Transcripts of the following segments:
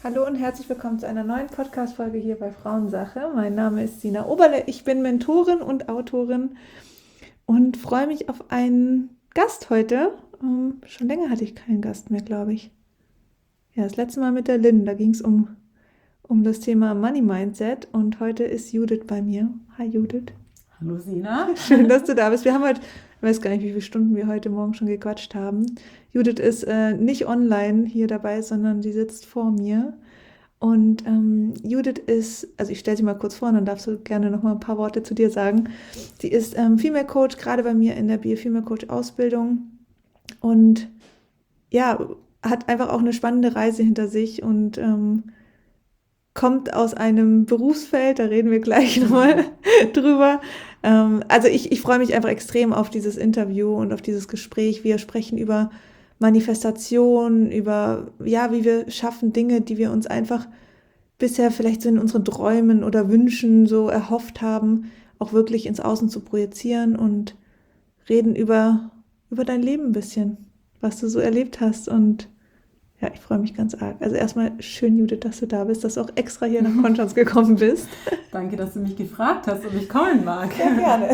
Hallo und herzlich willkommen zu einer neuen Podcast-Folge hier bei Frauensache. Mein Name ist Sina Oberle, ich bin Mentorin und Autorin und freue mich auf einen Gast heute. Schon länger hatte ich keinen Gast mehr, glaube ich. Ja, das letzte Mal mit der Lynn, da ging es um das Thema Money Mindset und heute ist Judith bei mir. Hi Judith. Hallo Sina. Schön, dass du da bist. Wir haben heute, ich weiß gar nicht, wie viele Stunden wir heute Morgen schon gequatscht haben. Judith ist nicht online hier dabei, sondern sie sitzt vor mir. Und Judith ist, also ich stelle sie mal kurz vor, und dann darfst du gerne noch mal ein paar Worte zu dir sagen. Sie ist Female Coach, gerade bei mir in der Female Coach Ausbildung und ja, hat einfach auch eine spannende Reise hinter sich und kommt aus einem Berufsfeld, da reden wir gleich nochmal drüber. Also ich freue mich einfach extrem auf dieses Interview und auf dieses Gespräch. Wir sprechen über Manifestation, über, ja, wie wir schaffen Dinge, die wir uns einfach bisher vielleicht so in unseren Träumen oder Wünschen so erhofft haben, auch wirklich ins Außen zu projizieren und reden über dein Leben ein bisschen, was du so erlebt hast und ja, ich freue mich ganz arg. Also erstmal schön, Judith, dass du da bist, dass du auch extra hier nach Konstanz gekommen bist. Danke, dass du mich gefragt hast, ob ich kommen mag. Sehr gerne.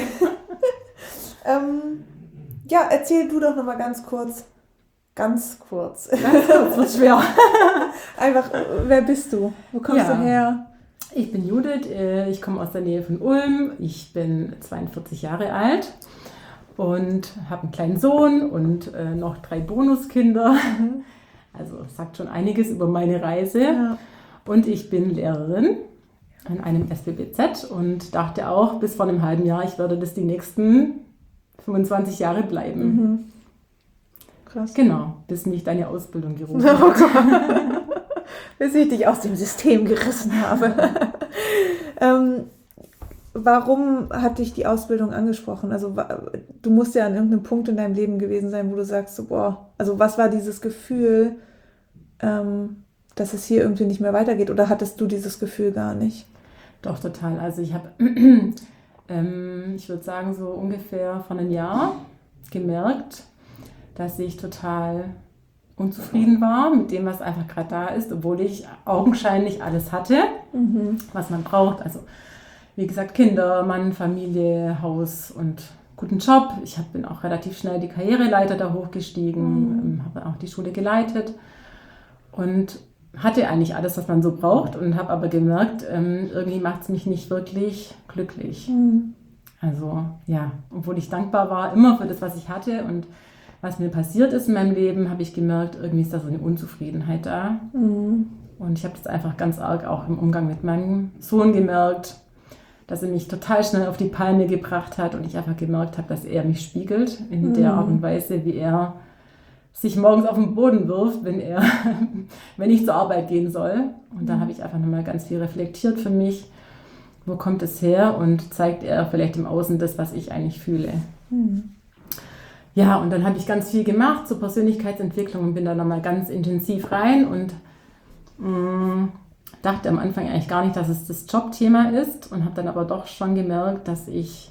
Ja, erzähl du doch nochmal ganz kurz. Ganz kurz. Das wird schwer. Einfach, wer bist du? Wo kommst du her? Ich bin Judith, ich komme aus der Nähe von Ulm. Ich bin 42 Jahre alt und habe einen kleinen Sohn und noch 3 Bonuskinder. Also sagt schon einiges über meine Reise. Ja. Und ich bin Lehrerin an einem SBBZ und dachte auch bis vor einem halben Jahr, ich werde das die nächsten 25 Jahre bleiben. Krass. Genau, bis mich deine Ausbildung gerufen Oh hat. Gott. Bis ich dich aus dem System gerissen habe. Warum hat dich die Ausbildung angesprochen? Also du musst ja an irgendeinem Punkt in deinem Leben gewesen sein, wo du sagst, so, boah, also was war dieses Gefühl, dass es hier irgendwie nicht mehr weitergeht? Oder hattest du dieses Gefühl gar nicht? Doch, total. Also ich habe, ich würde sagen, so ungefähr vor einem Jahr gemerkt, dass ich total unzufrieden war mit dem, was einfach gerade da ist, obwohl ich augenscheinlich alles hatte, was man braucht. Also wie gesagt, Kinder, Mann, Familie, Haus und guten Job. Ich bin auch relativ schnell die Karriereleiter da hochgestiegen, habe auch die Schule geleitet und hatte eigentlich alles, was man so braucht und habe aber gemerkt, irgendwie macht es mich nicht wirklich glücklich. Also ja, obwohl ich dankbar war immer für das, was ich hatte und was mir passiert ist in meinem Leben, habe ich gemerkt, irgendwie ist da so eine Unzufriedenheit da. Und ich habe das einfach ganz arg auch im Umgang mit meinem Sohn gemerkt, dass er mich total schnell auf die Palme gebracht hat und ich einfach gemerkt habe, dass er mich spiegelt in der Art und Weise, wie er sich morgens auf den Boden wirft, wenn ich zur Arbeit gehen soll. Und da habe ich einfach nochmal ganz viel reflektiert für mich, wo kommt es her und zeigt er vielleicht im Außen das, was ich eigentlich fühle. Ja, und dann habe ich ganz viel gemacht zur Persönlichkeitsentwicklung und bin da nochmal ganz intensiv rein und dachte am Anfang eigentlich gar nicht, dass es das Jobthema ist und habe dann aber doch schon gemerkt, dass ich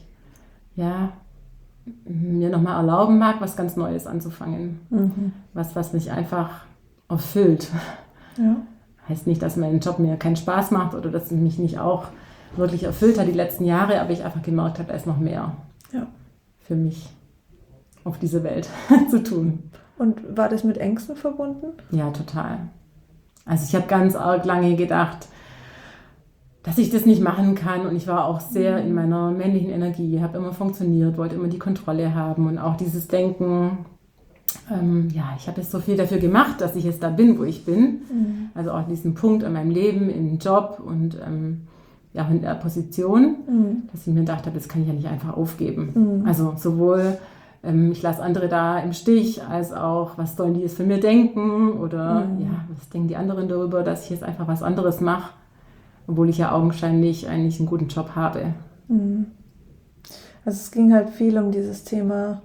mir nochmal erlauben mag, was ganz Neues anzufangen. Was mich einfach erfüllt. Ja. Heißt nicht, dass mein Job mir keinen Spaß macht oder dass es mich nicht auch wirklich erfüllt hat die letzten Jahre, aber ich einfach gemerkt habe, da ist noch mehr für mich auf diese Welt zu tun. Und war das mit Ängsten verbunden? Ja, total. Also ich habe ganz arg lange gedacht, dass ich das nicht machen kann und ich war auch sehr in meiner männlichen Energie, habe immer funktioniert, wollte immer die Kontrolle haben und auch dieses Denken, ich habe jetzt so viel dafür gemacht, dass ich jetzt da bin, wo ich bin. Also auch diesen Punkt in meinem Leben, im Job und in der Position, dass ich mir gedacht habe, das kann ich ja nicht einfach aufgeben. Also sowohl ich lasse andere da im Stich, als auch, was sollen die jetzt von mir denken oder was denken die anderen darüber, dass ich jetzt einfach was anderes mache, obwohl ich ja augenscheinlich eigentlich einen guten Job habe. Also es ging halt viel um dieses Thema,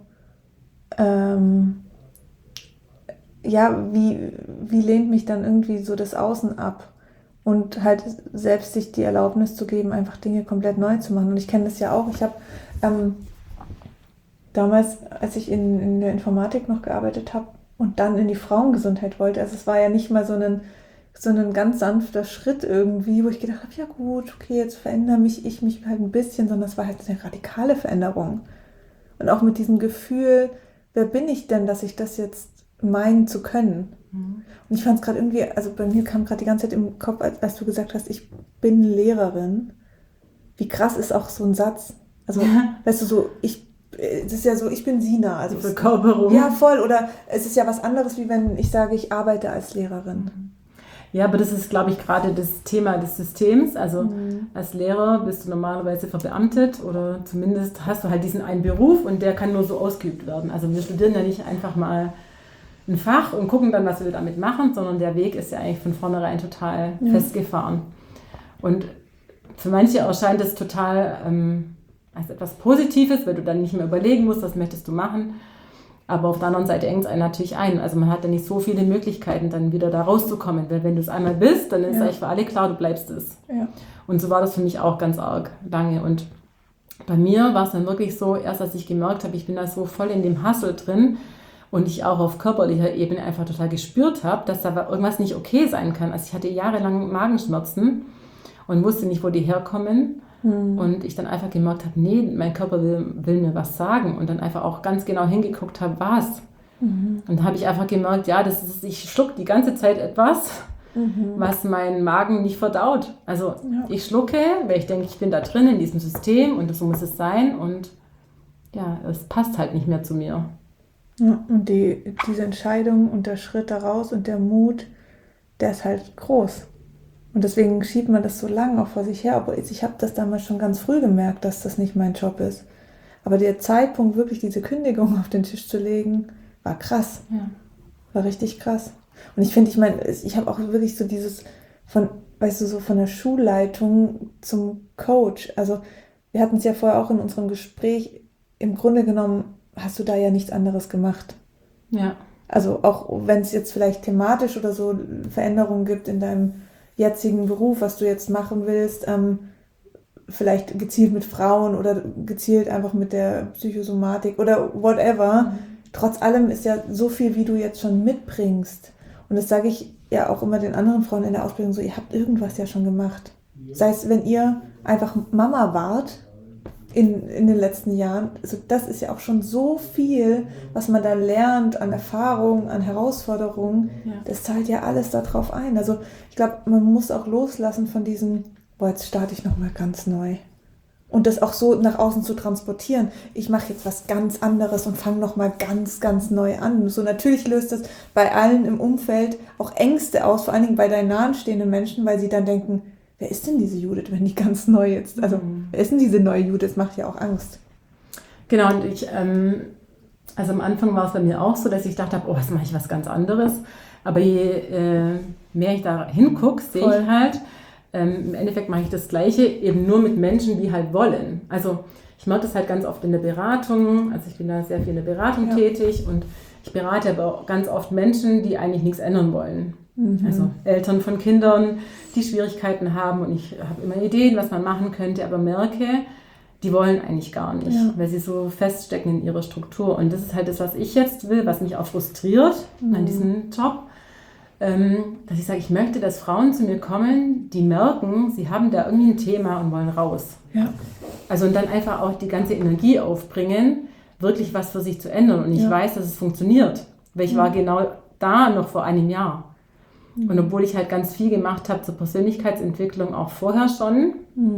wie lehnt mich dann irgendwie so das Außen ab und halt selbst sich die Erlaubnis zu geben, einfach Dinge komplett neu zu machen. Und ich kenne das ja auch, ich habe damals, als ich in der Informatik noch gearbeitet habe und dann in die Frauengesundheit wollte, also es war ja nicht mal so ein so ein ganz sanfter Schritt irgendwie, wo ich gedacht habe, ja gut, okay, jetzt verändere ich mich halt ein bisschen, sondern es war halt eine radikale Veränderung. Und auch mit diesem Gefühl, wer bin ich denn, dass ich das jetzt meinen zu können? Und ich fand es gerade irgendwie, also bei mir kam gerade die ganze Zeit im Kopf, als du gesagt hast, ich bin Lehrerin. Wie krass ist auch so ein Satz? Also, weißt du, so, es ist ja so, ich bin Sina. Also die Verkörperung. Ja, voll. Oder es ist ja was anderes, wie wenn ich sage, ich arbeite als Lehrerin. Ja, aber das ist, glaube ich, gerade das Thema des Systems. Also als Lehrer bist du normalerweise verbeamtet oder zumindest hast du halt diesen einen Beruf und der kann nur so ausgeübt werden. Also wir studieren ja nicht einfach mal ein Fach und gucken dann, was wir damit machen, sondern der Weg ist ja eigentlich von vornherein total festgefahren. Und für manche erscheint es total als etwas Positives, weil du dann nicht mehr überlegen musst, was möchtest du machen. Aber auf der anderen Seite engt es einen natürlich ein. Also man hat ja nicht so viele Möglichkeiten, dann wieder da rauszukommen. Weil wenn du es einmal bist, dann ist eigentlich für alle klar, du bleibst es. Ja. Und so war das für mich auch ganz arg lange. Und bei mir war es dann wirklich so, erst als ich gemerkt habe, ich bin da so voll in dem Hustle drin und ich auch auf körperlicher Ebene einfach total gespürt habe, dass da irgendwas nicht okay sein kann. Also ich hatte jahrelang Magenschmerzen und wusste nicht, wo die herkommen. Und ich dann einfach gemerkt habe, nee, mein Körper will mir was sagen und dann einfach auch ganz genau hingeguckt habe, was. Und dann habe ich einfach gemerkt, ja, ich schluck die ganze Zeit etwas, was mein Magen nicht verdaut. Also ich schlucke, weil ich denke, ich bin da drin in diesem System und so muss es sein und ja, es passt halt nicht mehr zu mir. Ja, und diese Entscheidung und der Schritt daraus und der Mut, der ist halt groß. Und deswegen schiebt man das so lange auch vor sich her. Aber ich habe das damals schon ganz früh gemerkt, dass das nicht mein Job ist. Aber der Zeitpunkt, wirklich diese Kündigung auf den Tisch zu legen, war krass. Ja. War richtig krass. Und ich meine, ich habe auch wirklich so dieses so von der Schulleitung zum Coach. Also wir hatten es ja vorher auch in unserem Gespräch, im Grunde genommen hast du da ja nichts anderes gemacht. Ja. Also auch wenn es jetzt vielleicht thematisch oder so Veränderungen gibt in deinem jetzigen Beruf, was du jetzt machen willst, vielleicht gezielt mit Frauen oder gezielt einfach mit der Psychosomatik oder whatever. Trotz allem ist ja so viel, wie du jetzt schon mitbringst. Und das sage ich ja auch immer den anderen Frauen in der Ausbildung so, ihr habt irgendwas ja schon gemacht. Sei es, wenn ihr einfach Mama wart in den letzten Jahren, also das ist ja auch schon so viel, was man da lernt an Erfahrungen, an Herausforderungen. Ja. Das zahlt ja alles darauf ein. Also ich glaube, man muss auch loslassen von diesem, jetzt starte ich nochmal ganz neu. Und das auch so nach außen zu transportieren. Ich mache jetzt was ganz anderes und fange nochmal ganz, ganz neu an. So natürlich löst das bei allen im Umfeld auch Ängste aus, vor allen Dingen bei deinen nahestehenden Menschen, weil sie dann denken, wer ist denn diese Judith, wenn die ganz neu jetzt, also wer ist denn diese neue Judith? Das macht ja auch Angst. Genau, und also am Anfang war es bei mir auch so, dass ich dachte, was mache ich was ganz anderes. Aber je mehr ich da hingucke, sehe ich halt, im Endeffekt mache ich das Gleiche, eben nur mit Menschen, die halt wollen. Also ich mache das halt ganz oft in der Beratung, also ich bin da sehr viel in der Beratung tätig und ich berate aber auch ganz oft Menschen, die eigentlich nichts ändern wollen. Also Eltern von Kindern, die Schwierigkeiten haben und ich habe immer Ideen, was man machen könnte, aber merke, die wollen eigentlich gar nicht, weil sie so feststecken in ihrer Struktur. Und das ist halt das, was ich jetzt will, was mich auch frustriert an diesem Job, dass ich sage, ich möchte, dass Frauen zu mir kommen, die merken, sie haben da irgendwie ein Thema und wollen raus. Ja. Also und dann einfach auch die ganze Energie aufbringen, wirklich was für sich zu ändern. Und ich weiß, dass es funktioniert, weil ich war genau da noch vor einem Jahr. Und obwohl ich halt ganz viel gemacht habe zur Persönlichkeitsentwicklung, auch vorher schon,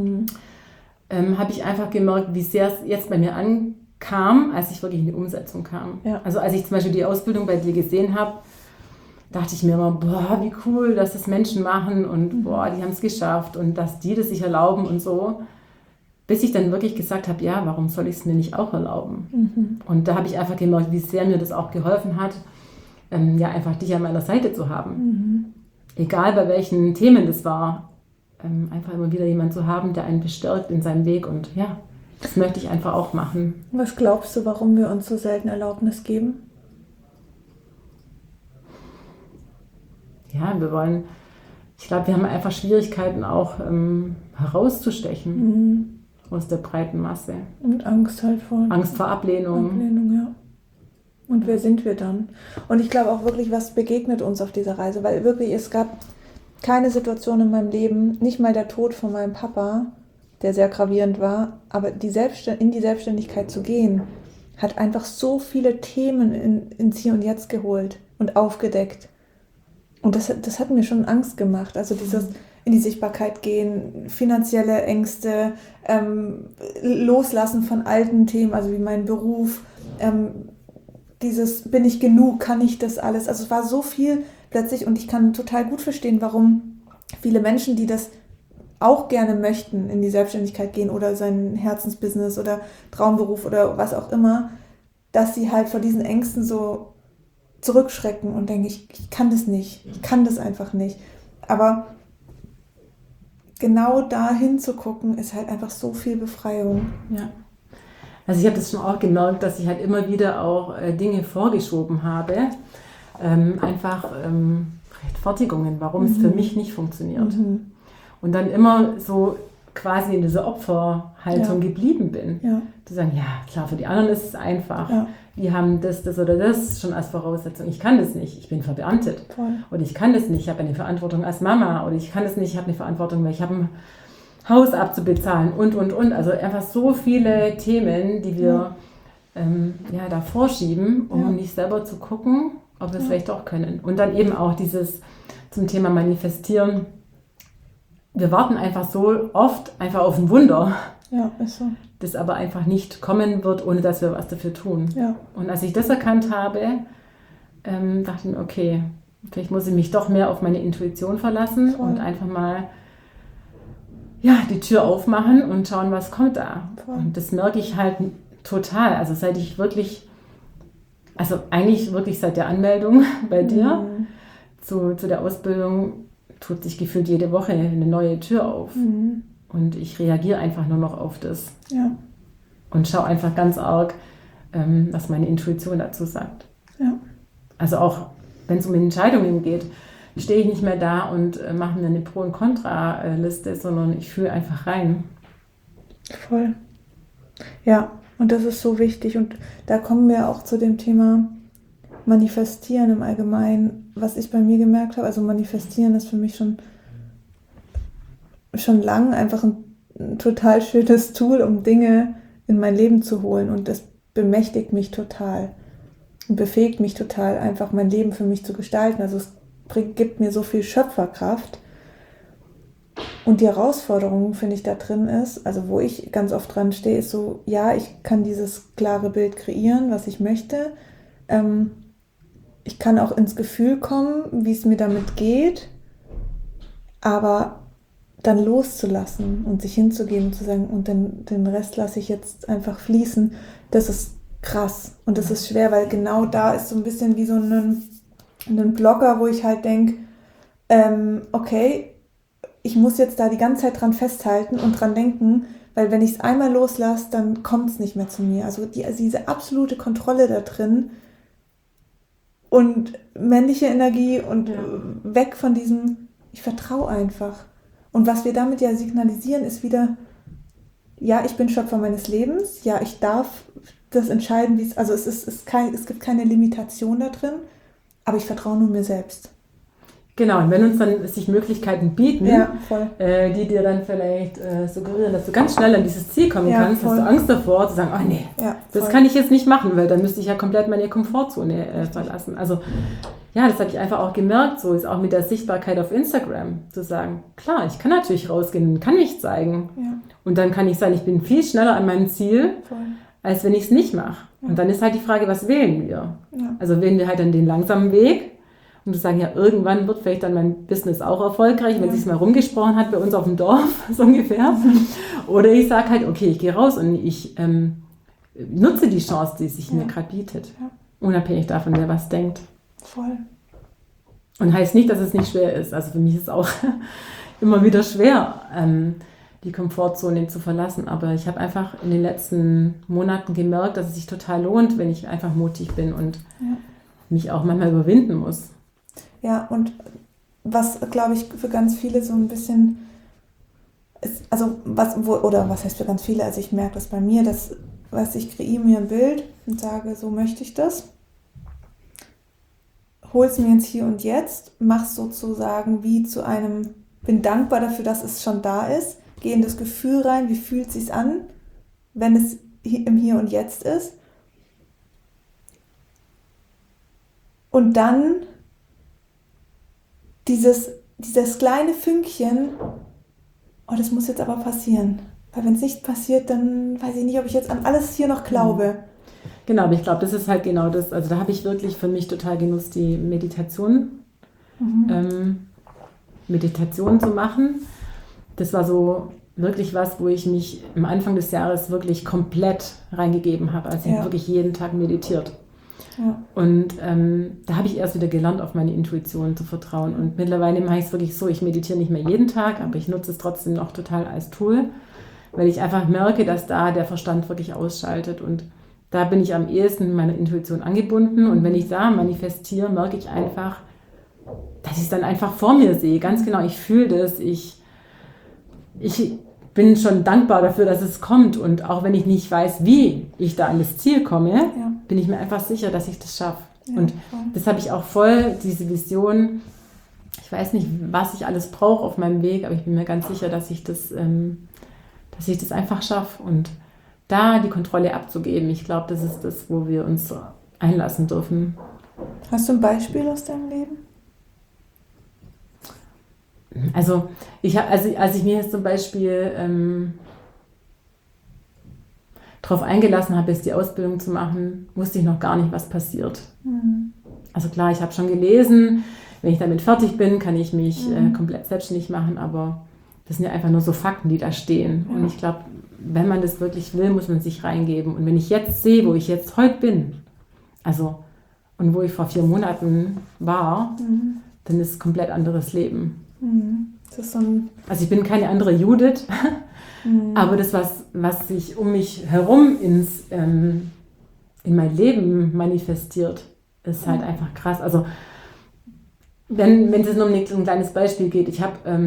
habe ich einfach gemerkt, wie sehr es jetzt bei mir ankam, als ich wirklich in die Umsetzung kam. Ja. Also als ich zum Beispiel die Ausbildung bei dir gesehen habe, dachte ich mir immer, wie cool, dass das Menschen machen und die haben es geschafft und dass die das sich erlauben und so. Bis ich dann wirklich gesagt habe, ja, warum soll ich es mir nicht auch erlauben? Und da habe ich einfach gemerkt, wie sehr mir das auch geholfen hat, einfach dich an meiner Seite zu haben. Egal bei welchen Themen das war, einfach immer wieder jemanden zu haben, der einen bestärkt in seinem Weg und ja, das möchte ich einfach auch machen. Was glaubst du, warum wir uns so selten Erlaubnis geben? Ja, ich glaube, wir haben einfach Schwierigkeiten auch herauszustechen aus der breiten Masse. Und Angst halt vor. Angst vor Ablehnung. Ablehnung, ja. Und wer sind wir dann? Und ich glaube auch wirklich, was begegnet uns auf dieser Reise? Weil wirklich, es gab keine Situation in meinem Leben, nicht mal der Tod von meinem Papa, der sehr gravierend war, aber in die Selbstständigkeit zu gehen, hat einfach so viele Themen ins Hier und Jetzt geholt und aufgedeckt. Und das hat mir schon Angst gemacht. Also dieses in die Sichtbarkeit gehen, finanzielle Ängste, Loslassen von alten Themen, also wie mein Beruf, dieses bin ich genug, kann ich das alles. Also es war so viel plötzlich und ich kann total gut verstehen, warum viele Menschen, die das auch gerne möchten, in die Selbstständigkeit gehen oder sein Herzensbusiness oder Traumberuf oder was auch immer, dass sie halt vor diesen Ängsten so zurückschrecken und denken, ich kann das nicht, ich kann das einfach nicht. Aber genau da hinzugucken, ist halt einfach so viel Befreiung. Ja. Also ich habe das schon auch gemerkt, dass ich halt immer wieder auch Dinge vorgeschoben habe, einfach Rechtfertigungen, warum es für mich nicht funktioniert. Und dann immer so quasi in dieser Opferhaltung geblieben bin. Ja. Zu sagen, ja klar, für die anderen ist es einfach. Ja. Die haben das oder das schon als Voraussetzung. Ich kann das nicht, ich bin verbeamtet. Voll. Oder ich kann das nicht, ich habe eine Verantwortung als Mama. Oder ich kann das nicht, ich habe eine Verantwortung, weil ich habe ein Haus abzubezahlen und. Also einfach so viele Themen, die wir da vorschieben, um nicht selber zu gucken, ob wir es vielleicht doch können. Und dann eben auch dieses zum Thema Manifestieren. Wir warten einfach so oft einfach auf ein Wunder, das aber einfach nicht kommen wird, ohne dass wir was dafür tun. Ja. Und als ich das erkannt habe, dachte ich mir, okay, vielleicht muss ich mich doch mehr auf meine Intuition verlassen und einfach mal die Tür aufmachen und schauen, was kommt da. Und das merke ich halt total. Also seit ich wirklich, eigentlich wirklich seit der Anmeldung bei dir zu der Ausbildung, tut sich gefühlt jede Woche eine neue Tür auf. Und ich reagiere einfach nur noch auf das. Ja. Und schaue einfach ganz arg, was meine Intuition dazu sagt. Ja. Also auch, wenn es um Entscheidungen geht, stehe ich nicht mehr da und mache mir eine Pro- und Kontra-Liste, sondern ich fühle einfach rein. Voll. Ja, und das ist so wichtig. Und da kommen wir auch zu dem Thema Manifestieren im Allgemeinen, was ich bei mir gemerkt habe. Also Manifestieren ist für mich schon lang einfach ein total schönes Tool, um Dinge in mein Leben zu holen. Und das bemächtigt mich total und befähigt mich total, einfach mein Leben für mich zu gestalten. Also es gibt mir so viel Schöpferkraft. Und die Herausforderung, finde ich, da drin ist, also wo ich ganz oft dran stehe, ist so, ja, ich kann dieses klare Bild kreieren, was ich möchte. Ich kann auch ins Gefühl kommen, wie es mir damit geht, aber dann loszulassen und sich hinzugeben und zu sagen, und den Rest lasse ich jetzt einfach fließen, das ist krass und das ist schwer, weil genau da ist so ein bisschen wie so ein Blocker, wo ich halt denke, okay, ich muss jetzt da die ganze Zeit dran festhalten und dran denken, weil wenn ich es einmal loslasse, dann kommt es nicht mehr zu mir. Also diese absolute Kontrolle da drin und männliche Energie und weg von diesem, ich vertraue einfach. Und was wir damit ja signalisieren, ist wieder, ja, ich bin Schöpfer meines Lebens, ja, ich darf das entscheiden, wie es, also es gibt keine Limitation da drin, aber ich vertraue nur mir selbst. Genau, und wenn uns dann sich Möglichkeiten bieten, die dir dann vielleicht suggerieren, dass du ganz schnell an dieses Ziel kommen kannst, hast du Angst davor, zu sagen, oh nee, das kann ich jetzt nicht machen, weil dann müsste ich ja komplett meine Komfortzone verlassen. Also ja, das habe ich einfach auch gemerkt, so ist auch mit der Sichtbarkeit auf Instagram, zu sagen, klar, ich kann natürlich rausgehen, kann mich zeigen. Ja. Und dann kann ich sagen, ich bin viel schneller an meinem Ziel, als wenn ich es nicht mache. Ja. Und dann ist halt die Frage, was wählen wir? Ja. Also wählen wir halt dann den langsamen Weg, und zu sagen, ja, irgendwann wird vielleicht dann mein Business auch erfolgreich, wenn es sich mal rumgesprochen hat bei uns auf dem Dorf, so ungefähr. Oder ich sage halt, okay, ich gehe raus und ich nutze die Chance, die sich mir gerade bietet. Ja. Unabhängig davon, wer was denkt. Voll. Und heißt nicht, dass es nicht schwer ist. Also für mich ist es auch immer wieder schwer, die Komfortzone zu verlassen. Aber ich habe einfach in den letzten Monaten gemerkt, dass es sich total lohnt, wenn ich einfach mutig bin und mich auch manchmal überwinden muss. Ja, und was, glaube ich, für ganz viele so ein bisschen ist, also was heißt für ganz viele, also ich merke das bei mir, dass, ich kreiere mir ein Bild und sage, so möchte ich das. hol's mir ins Hier und Jetzt, mach's sozusagen wie zu einem, bin dankbar dafür, dass es schon da ist, gehe in das Gefühl rein, wie fühlt es sich an, wenn es im Hier und Jetzt ist. Und dann dieses kleine Fünkchen, oh, das muss jetzt aber passieren. Weil wenn es nicht passiert, dann weiß ich nicht, ob ich jetzt an alles hier noch glaube. Genau, aber ich glaube, das ist halt genau das. Also da habe ich wirklich für mich total genutzt, die Meditation, Meditation zu machen. Das war so wirklich was, wo ich mich am Anfang des Jahres wirklich komplett reingegeben habe. Also ich habe wirklich jeden Tag meditiert. Ja. Und da habe ich erst wieder gelernt, auf meine Intuition zu vertrauen. Und mittlerweile mache ich es wirklich so, ich meditiere nicht mehr jeden Tag, aber ich nutze es trotzdem noch total als Tool, weil ich einfach merke, dass da der Verstand wirklich ausschaltet. Und da bin ich am ehesten mit meiner Intuition angebunden. Und wenn ich da manifestiere, merke ich einfach, dass ich es dann einfach vor mir sehe. Ganz genau, ich fühle das. Ich bin schon dankbar dafür, dass es kommt. Und auch wenn ich nicht weiß, wie ich da an das Ziel komme, bin ich mir einfach sicher, dass ich das schaffe. Ja, und das habe ich auch voll, diese Vision. Ich weiß nicht, was ich alles brauche auf meinem Weg, aber ich bin mir ganz sicher, dass ich das einfach schaffe. Und da die Kontrolle abzugeben, ich glaube, das ist das, wo wir uns einlassen dürfen. Hast du ein Beispiel aus deinem Leben? Also, als ich mir jetzt zum Beispiel darauf eingelassen habe, jetzt die Ausbildung zu machen, wusste ich noch gar nicht, was passiert. Mhm. Also klar, ich habe schon gelesen, wenn ich damit fertig bin, kann ich mich komplett selbstständig machen, aber das sind ja einfach nur so Fakten, die da stehen. Ja. Und ich glaube, wenn man das wirklich will, muss man sich reingeben. Und wenn ich jetzt sehe, wo ich jetzt heute bin, also und wo ich vor 4 Monaten war, dann ist es ein komplett anderes Leben. Das ist also ich bin keine andere Judith, aber das, was sich um mich herum in mein Leben manifestiert, ist halt einfach krass. Also wenn es nur um ein kleines Beispiel geht, ich habe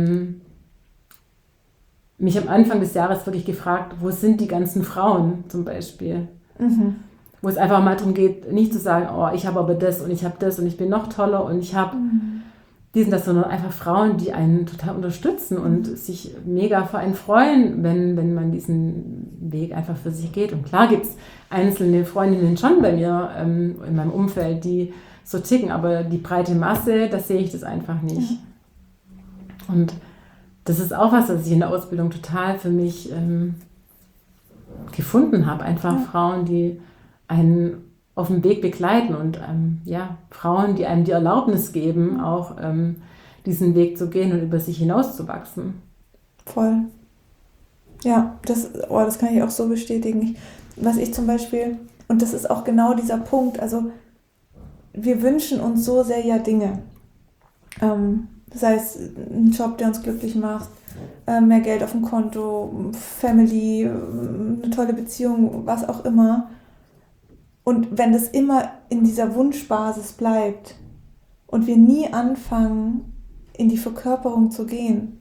mich am Anfang des Jahres wirklich gefragt, wo sind die ganzen Frauen zum Beispiel? Wo es einfach mal darum geht, nicht zu sagen, oh, ich habe aber das und ich habe das und ich bin noch toller und ich habe das, sondern einfach Frauen, die einen total unterstützen und sich mega für einen freuen, wenn man diesen Weg einfach für sich geht. Und klar gibt es einzelne Freundinnen schon bei mir in meinem Umfeld, die so ticken, aber die breite Masse, da sehe ich das einfach nicht. Und das ist auch was ich in der Ausbildung total für mich gefunden habe. Einfach Frauen, die einen auf dem Weg begleiten und Frauen, die einem die Erlaubnis geben, auch diesen Weg zu gehen und über sich hinauszuwachsen. Voll. Ja, das kann ich auch so bestätigen. Was ich zum Beispiel, und das ist auch genau dieser Punkt, also wir wünschen uns so sehr ja Dinge. Sei es ein Job, der uns glücklich macht, mehr Geld auf dem Konto, Family, eine tolle Beziehung, was auch immer. Und wenn das immer in dieser Wunschbasis bleibt und wir nie anfangen, in die Verkörperung zu gehen,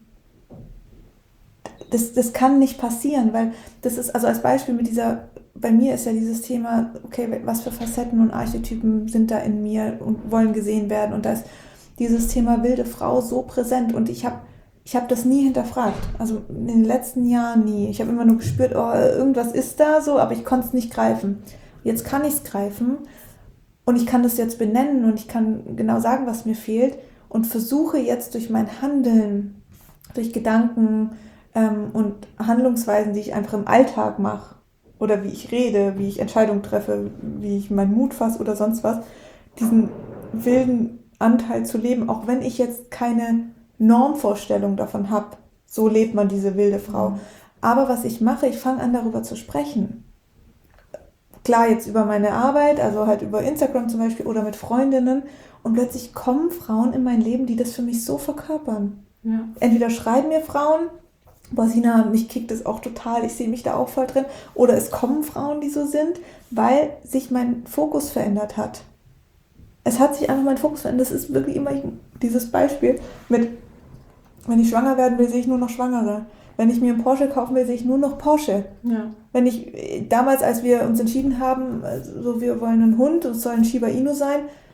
das kann nicht passieren, weil das ist, also als Beispiel bei mir ist ja dieses Thema, okay, was für Facetten und Archetypen sind da in mir und wollen gesehen werden, und da ist dieses Thema wilde Frau so präsent, und ich hab das nie hinterfragt, also in den letzten Jahren nie. Ich habe immer nur gespürt, oh, irgendwas ist da so, aber ich konnte es nicht greifen. Jetzt kann ich es greifen und ich kann das jetzt benennen und ich kann genau sagen, was mir fehlt, und versuche jetzt durch mein Handeln, durch Gedanken und Handlungsweisen, die ich einfach im Alltag mache oder wie ich rede, wie ich Entscheidungen treffe, wie ich meinen Mut fasse oder sonst was, diesen wilden Anteil zu leben, auch wenn ich jetzt keine Normvorstellung davon habe, so lebt man diese wilde Frau. Aber was ich mache, ich fange an, darüber zu sprechen. Klar, jetzt über meine Arbeit, also halt über Instagram zum Beispiel oder mit Freundinnen, und plötzlich kommen Frauen in mein Leben, die das für mich so verkörpern. Ja. Entweder schreiben mir Frauen, boah Sina, mich kickt das auch total, ich sehe mich da auch voll drin, oder es kommen Frauen, die so sind, weil sich mein Fokus verändert hat. Es hat sich einfach mein Fokus verändert. Das ist wirklich immer dieses Beispiel mit, wenn ich schwanger werden will, sehe ich nur noch Schwangere. Wenn ich mir einen Porsche kaufen will, sehe ich nur noch Porsche. Ja. Wenn ich, damals, als wir uns entschieden haben, so wir wollen einen Hund, es soll ein Shiba Inu sein,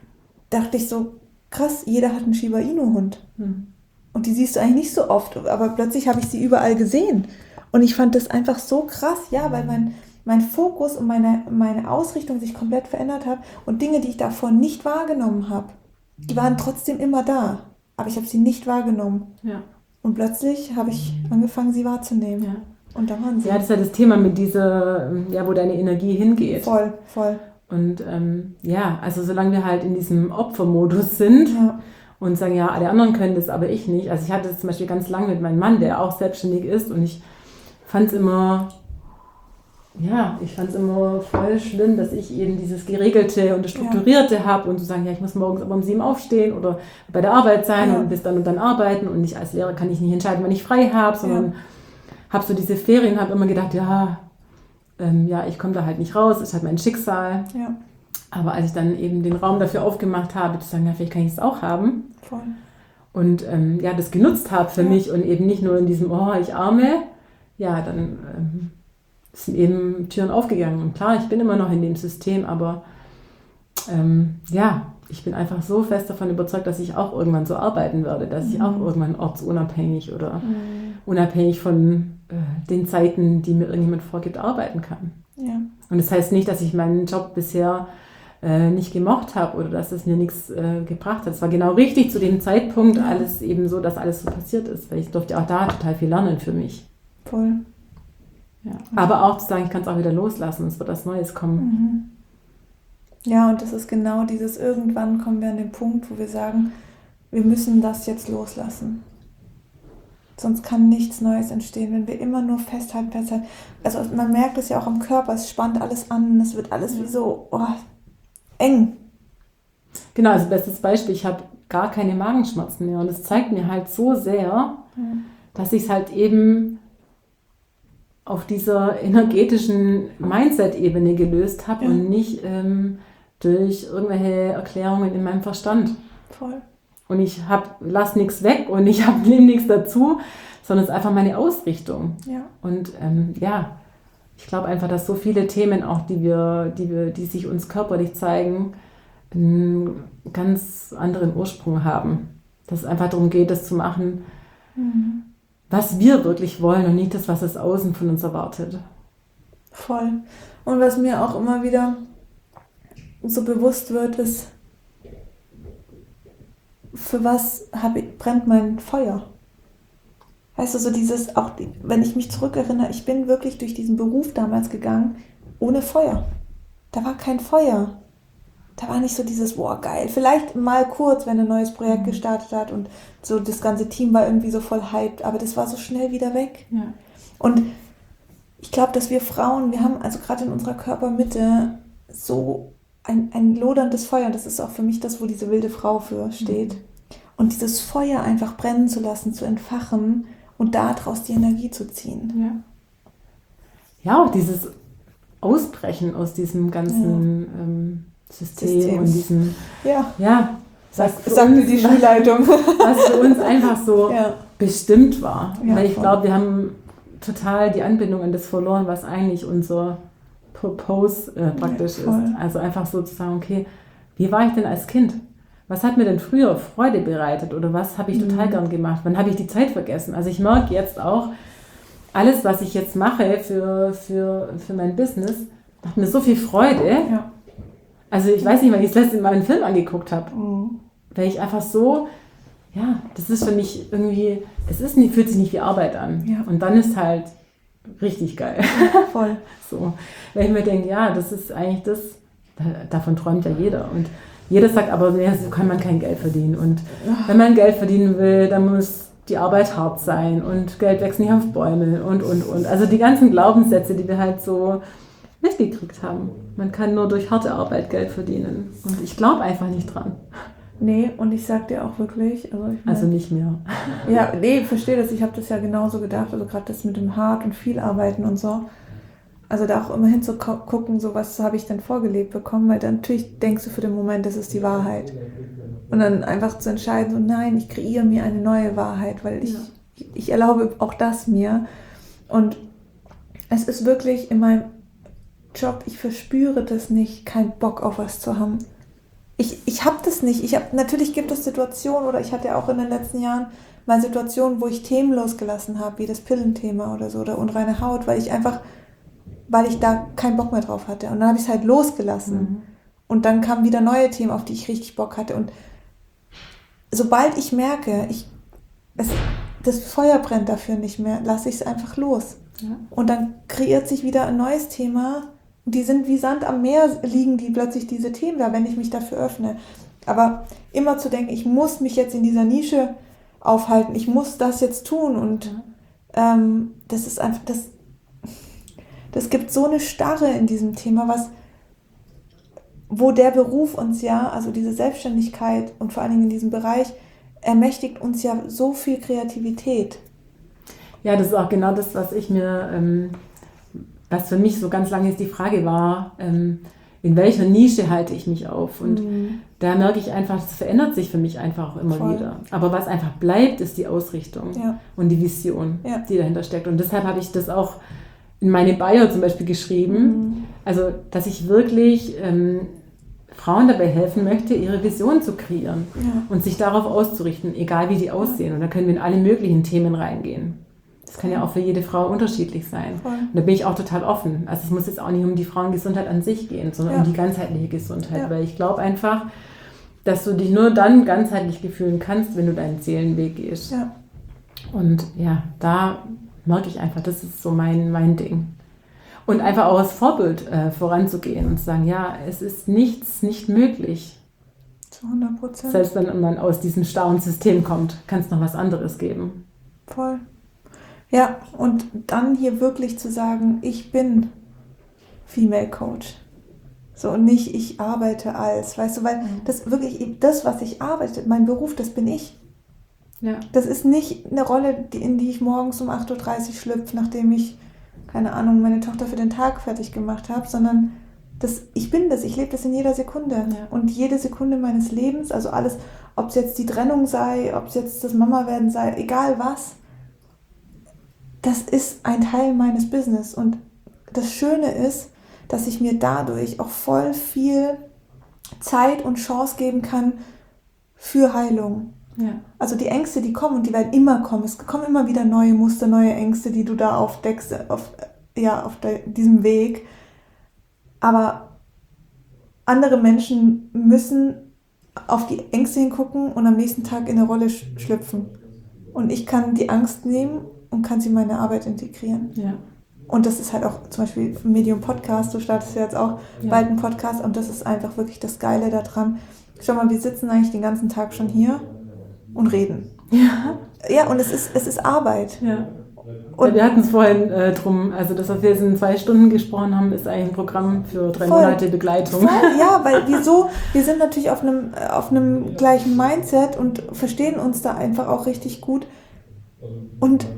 dachte ich so, krass, jeder hat einen Shiba Inu-Hund. Und die siehst du eigentlich nicht so oft, aber plötzlich habe ich sie überall gesehen. Und ich fand das einfach so krass, ja, weil mein Fokus und meine Ausrichtung sich komplett verändert hat und Dinge, die ich davor nicht wahrgenommen habe, die waren trotzdem immer da, aber ich habe sie nicht wahrgenommen. Ja. Und plötzlich habe ich angefangen, sie wahrzunehmen. Ja. Und da waren sie. Ja, das ist ja das Thema mit dieser, ja, wo deine Energie hingeht. Voll. Und ja, also solange wir halt in diesem Opfermodus sind und sagen, ja, alle anderen können das, aber ich nicht. Also ich hatte das zum Beispiel ganz lange mit meinem Mann, der auch selbstständig ist, und ich fand es immer voll schlimm, dass ich eben dieses Geregelte und das Strukturierte habe und zu sagen, ja, ich muss morgens aber um 7 aufstehen oder bei der Arbeit sein und bis dann und dann arbeiten, und ich als Lehrer kann ich nicht entscheiden, wann ich frei habe, sondern habe so diese Ferien, habe immer gedacht, ich komme da halt nicht raus, ist halt mein Schicksal. Ja. Aber als ich dann eben den Raum dafür aufgemacht habe, zu sagen, ja, vielleicht kann ich es auch haben. Voll. Und das genutzt habe für mich und eben nicht nur in diesem, ich arme, dann sind eben Türen aufgegangen. Und klar, ich bin immer noch in dem System, aber ich bin einfach so fest davon überzeugt, dass ich auch irgendwann so arbeiten werde, dass ich auch irgendwann ortsunabhängig oder unabhängig von den Zeiten, die mir irgendjemand vorgibt, arbeiten kann. Ja. Und das heißt nicht, dass ich meinen Job bisher nicht gemocht habe oder dass es mir nichts gebracht hat. Es war genau richtig zu dem Zeitpunkt alles eben so, dass alles so passiert ist, weil ich durfte auch da total viel lernen für mich. Voll. Ja. Aber auch zu sagen, ich kann es auch wieder loslassen, es wird was Neues kommen. Ja, und das ist genau dieses, irgendwann kommen wir an den Punkt, wo wir sagen, wir müssen das jetzt loslassen. Sonst kann nichts Neues entstehen, wenn wir immer nur festhalten. Also man merkt es ja auch am Körper, es spannt alles an, es wird alles wie so eng. Genau, also bestes Beispiel, ich habe gar keine Magenschmerzen mehr und es zeigt mir halt so sehr, dass ich es halt eben auf dieser energetischen Mindset-Ebene gelöst habe und nicht durch irgendwelche Erklärungen in meinem Verstand. Voll. Und ich lasse nichts weg und ich nehme nichts dazu, sondern es ist einfach meine Ausrichtung. Ja. Und ich glaube einfach, dass so viele Themen auch, die sich uns körperlich zeigen, einen ganz anderen Ursprung haben. Dass es einfach darum geht, das zu machen, was wir wirklich wollen und nicht das, was das Außen von uns erwartet. Voll. Und was mir auch immer wieder so bewusst wird, ist, für was brennt mein Feuer? Weißt du, so dieses, auch wenn ich mich zurückerinnere, ich bin wirklich durch diesen Beruf damals gegangen, ohne Feuer. Da war kein Feuer. Da war nicht so dieses, geil. Vielleicht mal kurz, wenn ein neues Projekt gestartet hat und so das ganze Team war irgendwie so voll hyped, aber das war so schnell wieder weg. Ja. Und ich glaube, dass wir Frauen, wir haben also gerade in unserer Körpermitte so ein loderndes Feuer, und das ist auch für mich das, wo diese wilde Frau für steht. Und dieses Feuer einfach brennen zu lassen, zu entfachen und daraus die Energie zu ziehen. Ja, auch dieses Ausbrechen aus diesem ganzen System und diesem, sagte die Schulleitung. Was für uns einfach so bestimmt war. Ja, weil ich glaube, wir haben total die Anbindung an das verloren, was eigentlich unser Purpose praktisch ist. Also einfach so zu sagen, okay, wie war ich denn als Kind? Was hat mir denn früher Freude bereitet oder was habe ich total gern gemacht? Wann habe ich die Zeit vergessen? Also ich merke jetzt auch, alles, was ich jetzt mache für mein Business, macht mir so viel Freude. Ja. Also ich weiß nicht, wann ich das letzte Mal einen Film angeguckt habe. Weil ich einfach so, das ist für mich irgendwie, fühlt sich nicht wie Arbeit an. Ja. Und dann ist halt richtig geil. Ja, voll. So. Weil ich mir denke, das ist eigentlich das, davon träumt ja jeder. Und jeder sagt aber, so kann man kein Geld verdienen. Und wenn man Geld verdienen will, dann muss die Arbeit hart sein und Geld wächst nicht auf Bäume und. Also die ganzen Glaubenssätze, die wir halt so mitgekriegt haben. Man kann nur durch harte Arbeit Geld verdienen. Und ich glaube einfach nicht dran. Nee, und ich sag dir auch wirklich, also nicht mehr. Ja, nee, ich verstehe das. Ich habe das ja genauso gedacht. Also gerade das mit dem hart und viel arbeiten und so. Also da auch immer hinzugucken, so was habe ich denn vorgelebt bekommen, weil dann natürlich denkst du für den Moment, das ist die Wahrheit. Und dann einfach zu entscheiden, so nein, ich kreiere mir eine neue Wahrheit, weil ich erlaube auch das mir. Und es ist wirklich in meinem Job, ich verspüre das nicht, keinen Bock auf was zu haben. ich habe das nicht. Natürlich gibt es Situationen, oder ich hatte ja auch in den letzten Jahren mal Situationen, wo ich Themen losgelassen habe, wie das Pillenthema oder so, oder unreine Haut, weil ich da keinen Bock mehr drauf hatte. Und dann habe ich es halt losgelassen. Und dann kamen wieder neue Themen, auf die ich richtig Bock hatte. Und sobald ich merke, das Feuer brennt dafür nicht mehr, lasse ich es einfach los. Ja. Und dann kreiert sich wieder ein neues Thema. Die sind wie Sand am Meer, liegen die plötzlich diese Themen da, wenn ich mich dafür öffne. Aber immer zu denken, ich muss mich jetzt in dieser Nische aufhalten, ich muss das jetzt tun. Und das ist einfach, das gibt so eine Starre in diesem Thema, wo der Beruf uns ja, also diese Selbstständigkeit und vor allen Dingen in diesem Bereich, ermächtigt uns ja so viel Kreativität. Ja, das ist auch genau das, was für mich so ganz lange jetzt die Frage war, in welcher Nische halte ich mich auf? Und da merke ich einfach, das verändert sich für mich einfach auch immer wieder. Aber was einfach bleibt, ist die Ausrichtung und die Vision, die dahinter steckt. Und deshalb habe ich das auch in meine Bio zum Beispiel geschrieben, also dass ich wirklich Frauen dabei helfen möchte, ihre Vision zu kreieren und sich darauf auszurichten, egal wie die aussehen. Und da können wir in alle möglichen Themen reingehen. Das kann ja auch für jede Frau unterschiedlich sein. Voll. Und da bin ich auch total offen. Also es muss jetzt auch nicht um die Frauengesundheit an sich gehen, sondern um die ganzheitliche Gesundheit. Weil ich glaube einfach, dass du dich nur dann ganzheitlich fühlen kannst, wenn du deinen Seelenweg gehst. Ja. Und ja, da merke ich einfach, das ist so mein Ding. Und einfach auch als Vorbild voranzugehen und zu sagen, ja, es ist nichts nicht möglich. Zu 100%. Selbst wenn man aus diesem starren System kommt, kann es noch was anderes geben. Voll. Ja, und dann hier wirklich zu sagen, ich bin Female Coach. So, und nicht ich arbeite als, weißt du, weil das wirklich, das, was ich arbeite, mein Beruf, das bin ich. Ja. Das ist nicht eine Rolle, in die ich morgens um 8.30 Uhr schlüpfe, nachdem ich, keine Ahnung, meine Tochter für den Tag fertig gemacht habe, sondern ich bin das, ich lebe das in jeder Sekunde. Ja. Und jede Sekunde meines Lebens, also alles, ob es jetzt die Trennung sei, ob es jetzt das Mama-Werden sei, egal was, das ist ein Teil meines Business. Und das Schöne ist, dass ich mir dadurch auch voll viel Zeit und Chance geben kann für Heilung. Ja. Also die Ängste, die kommen, und die werden immer kommen. Es kommen immer wieder neue Muster, neue Ängste, die du da aufdeckst auf diesem Weg. Aber andere Menschen müssen auf die Ängste hingucken und am nächsten Tag in eine Rolle schlüpfen. Und ich kann die Angst nehmen und kann sie in meine Arbeit integrieren. Ja. Und das ist halt auch zum Beispiel Medium Podcast, du startest ja jetzt auch bald einen Podcast, und das ist einfach wirklich das Geile daran. Schau mal, wir sitzen eigentlich den ganzen Tag schon hier und reden. Ja. Ja, und es ist Arbeit. Ja. Und wir hatten es vorhin drum, also das, was wir jetzt in 2 Stunden gesprochen haben, ist eigentlich ein Programm für 3 Monate Begleitung. Voll, ja, weil wir sind natürlich auf einem gleichen Mindset und verstehen uns da einfach auch richtig gut. Und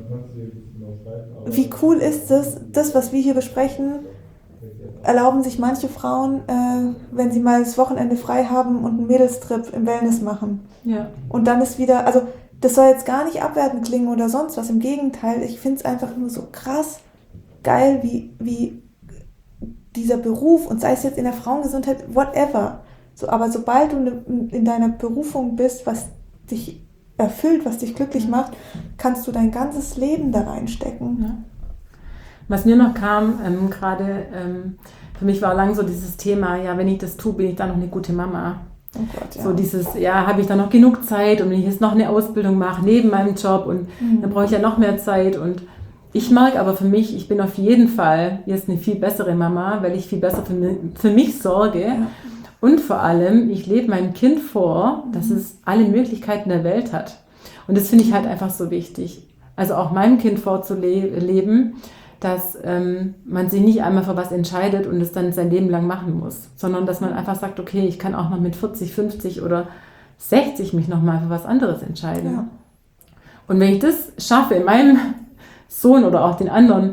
wie cool ist das, was wir hier besprechen, erlauben sich manche Frauen, wenn sie mal das Wochenende frei haben und einen Mädelstrip im Wellness machen. Ja. Und dann ist wieder, also das soll jetzt gar nicht abwertend klingen oder sonst was, im Gegenteil, ich finde es einfach nur so krass geil, wie dieser Beruf, und sei es jetzt in der Frauengesundheit, whatever, so, aber sobald du in deiner Berufung bist, was dich erfüllt, was dich glücklich macht, kannst du dein ganzes Leben da reinstecken. Ja. Was mir noch kam, gerade für mich war lang so dieses Thema, ja, wenn ich das tue, bin ich dann noch eine gute Mama. Oh Gott, ja. So dieses, ja, habe ich dann noch genug Zeit, und wenn ich jetzt noch eine Ausbildung mache neben meinem Job, und dann brauche ich ja noch mehr Zeit. Und ich merke aber für mich, ich bin auf jeden Fall jetzt eine viel bessere Mama, weil ich viel besser für mich sorge. Ja. Und vor allem, ich lebe meinem Kind vor, dass es alle Möglichkeiten der Welt hat. Und das finde ich halt einfach so wichtig. Also auch meinem Kind vorzuleben, dass man sich nicht einmal für was entscheidet und es dann sein Leben lang machen muss, sondern dass man einfach sagt, okay, ich kann auch noch mit 40, 50 oder 60 mich nochmal für was anderes entscheiden. Ja. Und wenn ich das schaffe, meinem Sohn oder auch den anderen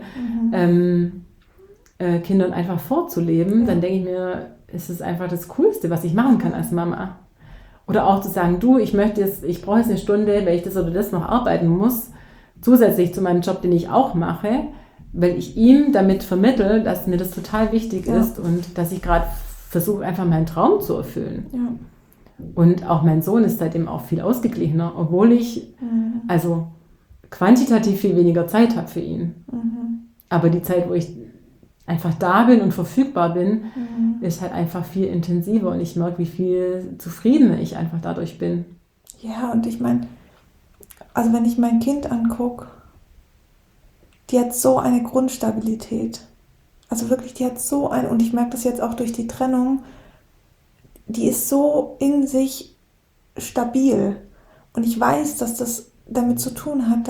Kindern einfach vorzuleben, dann denke ich mir, es ist einfach das Coolste, was ich machen kann als Mama. Oder auch zu sagen, du, ich brauche jetzt eine Stunde, weil ich das oder das noch arbeiten muss, zusätzlich zu meinem Job, den ich auch mache, weil ich ihm damit vermittle, dass mir das total wichtig ist und dass ich gerade versuche, einfach meinen Traum zu erfüllen. Ja. Und auch mein Sohn ist seitdem auch viel ausgeglichener, obwohl ich also quantitativ viel weniger Zeit habe für ihn. Aber die Zeit, wo ich einfach da bin und verfügbar bin, ist halt einfach viel intensiver und ich merke, wie viel zufriedener ich einfach dadurch bin. Ja, und ich meine, also wenn ich mein Kind angucke, die hat so eine Grundstabilität. Also wirklich, die hat so ein, und ich merke das jetzt auch durch die Trennung, die ist so in sich stabil. Und ich weiß, dass das damit zu tun hat,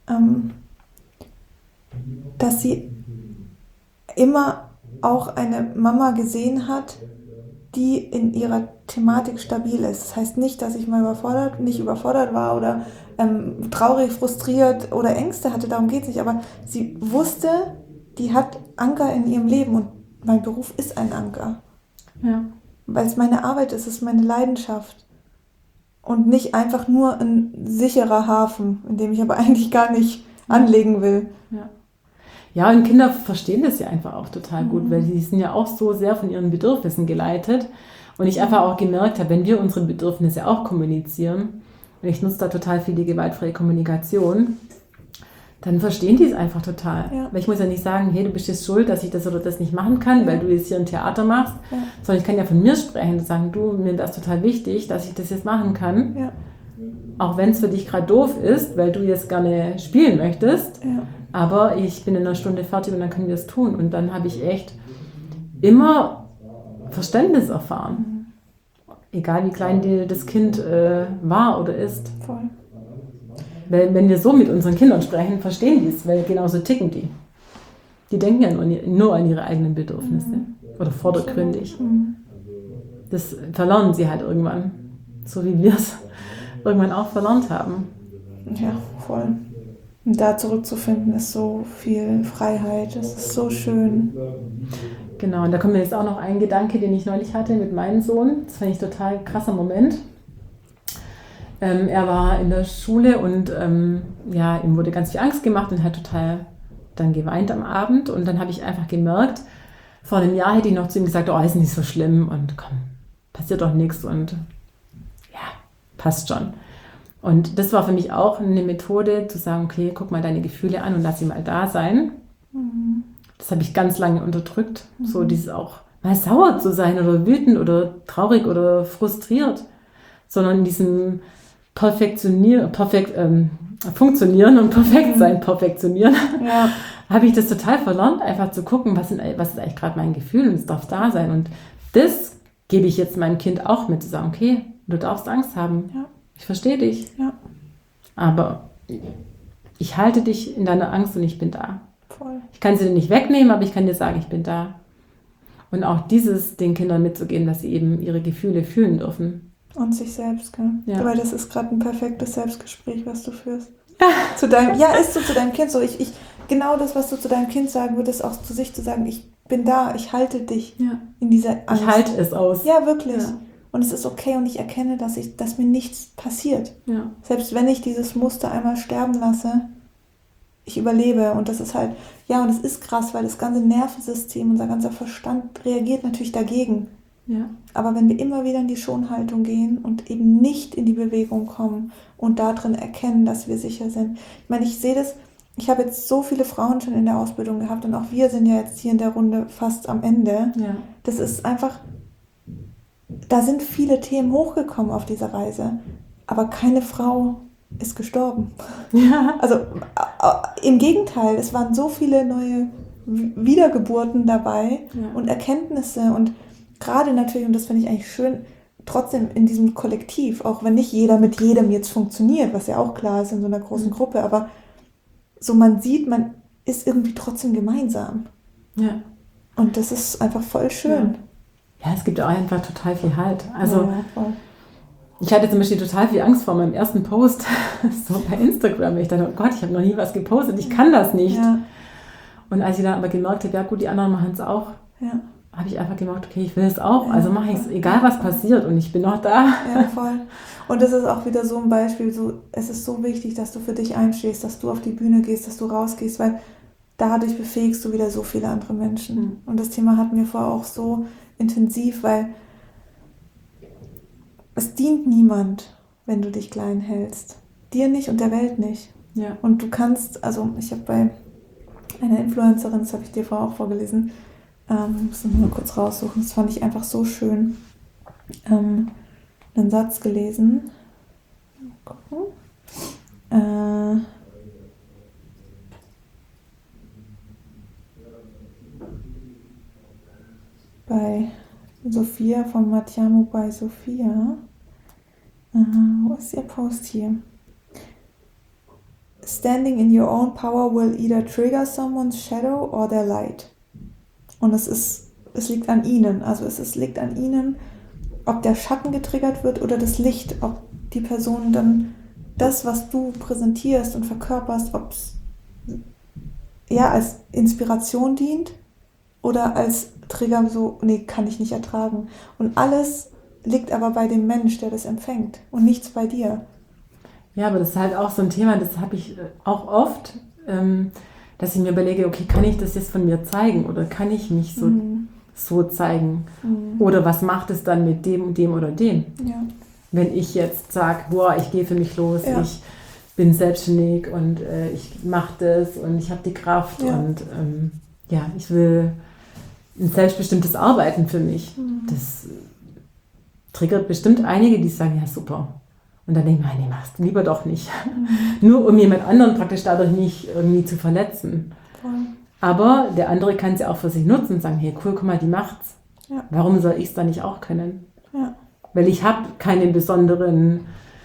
dass sie immer auch eine Mama gesehen hat, die in ihrer Thematik stabil ist. Das heißt nicht, dass ich mal nicht überfordert war oder traurig, frustriert oder Ängste hatte, darum geht es nicht. Aber sie wusste, die hat Anker in ihrem Leben und mein Beruf ist ein Anker. Ja. Weil es meine Arbeit ist, es ist meine Leidenschaft. Und nicht einfach nur ein sicherer Hafen, in dem ich aber eigentlich gar nicht anlegen will. Ja. Ja, und Kinder verstehen das ja einfach auch total gut, weil die sind ja auch so sehr von ihren Bedürfnissen geleitet. Und ich einfach auch gemerkt habe, wenn wir unsere Bedürfnisse auch kommunizieren, und ich nutze da total viel die gewaltfreie Kommunikation, dann verstehen die es einfach total. Ja. Weil ich muss ja nicht sagen, hey, du bist jetzt schuld, dass ich das oder das nicht machen kann, weil du jetzt hier ein Theater machst, sondern ich kann ja von mir sprechen und sagen, du, mir ist das total wichtig, dass ich das jetzt machen kann. Ja. Auch wenn es für dich gerade doof ist, weil du jetzt gerne spielen möchtest. Ja. Aber ich bin in einer Stunde fertig und dann können wir es tun. Und dann habe ich echt immer Verständnis erfahren. Egal wie klein das Kind war oder ist. Voll. Weil wenn wir so mit unseren Kindern sprechen, verstehen die es, weil genauso ticken die. Die denken ja nur an ihre eigenen Bedürfnisse. Oder vordergründig. Das verlernen sie halt irgendwann. So wie wir es irgendwann auch verlernt haben. Ja, voll. Und da zurückzufinden ist so viel Freiheit, es ist so schön. Genau, und da kommt mir jetzt auch noch ein Gedanke, den ich neulich hatte mit meinem Sohn. Das fand ich total krasser Moment. Er war in der Schule und ihm wurde ganz viel Angst gemacht und hat total dann geweint am Abend. Und dann habe ich einfach gemerkt, vor einem Jahr hätte ich noch zu ihm gesagt, oh, ist nicht so schlimm und komm, passiert doch nichts und ja, passt schon. Und das war für mich auch eine Methode, zu sagen, okay, guck mal deine Gefühle an und lass sie mal da sein. Das habe ich ganz lange unterdrückt, so dieses auch mal sauer zu sein oder wütend oder traurig oder frustriert, sondern in diesem Funktionieren und perfektionieren, habe ich das total verlernt, einfach zu gucken, was ist eigentlich gerade mein Gefühl und es darf da sein. Und das gebe ich jetzt meinem Kind auch mit, zu sagen, okay, du darfst Angst haben. Ja. Ich verstehe dich. Ja. Aber ich halte dich in deiner Angst und ich bin da. Voll. Ich kann sie dir nicht wegnehmen, aber ich kann dir sagen, ich bin da. Und auch den Kindern mitzugeben, dass sie eben ihre Gefühle fühlen dürfen. Und sich selbst, gell? Ja. Weil das ist gerade ein perfektes Selbstgespräch, was du führst. Ist so zu deinem Kind so. Genau das, was du zu deinem Kind sagen würdest, auch zu sich zu sagen, ich bin da, ich halte dich in dieser Angst. Ich halte es aus. Ja, wirklich. Ja. Und es ist okay und ich erkenne, dass mir nichts passiert. Ja. Selbst wenn ich dieses Muster einmal sterben lasse, ich überlebe. Und das ist halt, und es ist krass, weil das ganze Nervensystem, unser ganzer Verstand reagiert natürlich dagegen. Ja. Aber wenn wir immer wieder in die Schonhaltung gehen und eben nicht in die Bewegung kommen und darin erkennen, dass wir sicher sind. Ich meine, ich sehe das, ich habe jetzt so viele Frauen schon in der Ausbildung gehabt und auch wir sind ja jetzt hier in der Runde fast am Ende. Ja. Das ist einfach, da sind viele Themen hochgekommen auf dieser Reise, aber keine Frau ist gestorben. Ja. Also im Gegenteil, es waren so viele neue Wiedergeburten dabei und Erkenntnisse und gerade natürlich, und das finde ich eigentlich schön, trotzdem in diesem Kollektiv, auch wenn nicht jeder mit jedem jetzt funktioniert, was ja auch klar ist in so einer großen Gruppe, aber so man sieht, man ist irgendwie trotzdem gemeinsam. Ja. Und das ist einfach voll schön. Ja, es gibt auch einfach total viel Halt. Also voll. ich hatte zum Beispiel total viel Angst vor meinem ersten Post, so bei Instagram. Ich dachte, oh Gott, ich habe noch nie was gepostet, ich kann das nicht. Ja. Und als ich dann aber gemerkt habe, ja gut, die anderen machen es auch, habe ich einfach gemerkt, okay, ich will es auch, also mache ich es, egal was passiert und ich bin noch da. Ja, voll. Und das ist auch wieder so ein Beispiel, es ist so wichtig, dass du für dich einstehst, dass du auf die Bühne gehst, dass du rausgehst, weil dadurch befähigst du wieder so viele andere Menschen. Und das Thema hatten wir vorher auch so intensiv, weil es dient niemand, wenn du dich klein hältst. Dir nicht und der Welt nicht. Ja. Und du kannst, also ich habe bei einer Influencerin, das habe ich dir vorher auch vorgelesen, muss ich nur kurz raussuchen, das fand ich einfach so schön, einen Satz gelesen. Mal gucken. Bei Sophia von Matjamu bei Sophia. Wo ist ihr Post hier? Standing in your own power will either trigger someone's shadow or their light. Und es liegt an ihnen. Also es liegt an ihnen, ob der Schatten getriggert wird oder das Licht, ob die Person dann das, was du präsentierst und verkörperst, ob es als Inspiration dient oder als Trigger so, nee, kann ich nicht ertragen. Und alles liegt aber bei dem Mensch, der das empfängt und nichts bei dir. Ja, aber das ist halt auch so ein Thema, das habe ich auch oft, dass ich mir überlege, okay, kann ich das jetzt von mir zeigen oder kann ich mich so zeigen? Oder was macht es dann mit dem und dem oder dem? Ja. Wenn ich jetzt sage, boah, ich gehe für mich los, Ja. ich bin selbstständig und ich mache das und ich habe die Kraft und ich will ein selbstbestimmtes Arbeiten für mich. Das triggert bestimmt einige, die sagen, ja super. Und dann denke ich mir, nee, machst du lieber doch nicht. Nur um jemand anderen praktisch dadurch nicht irgendwie zu verletzen. Voll. Aber der andere kann es ja auch für sich nutzen und sagen, hey cool, guck mal, die macht's. Ja. Warum soll ich es dann nicht auch können? Ja. Weil ich habe keine besonderen